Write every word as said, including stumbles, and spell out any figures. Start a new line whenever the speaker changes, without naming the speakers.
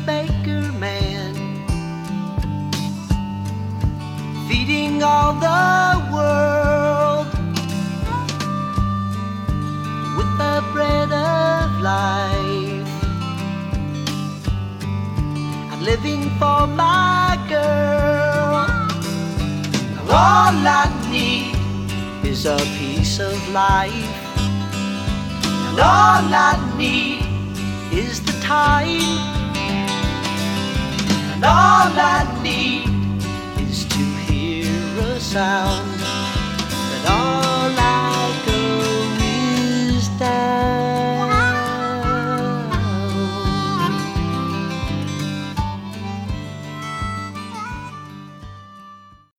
baker man, feeding all the world with the bread of life. I'm living for my girl. Now all I need is a piece of life, and all I need is the time, and all I need is to hear a sound.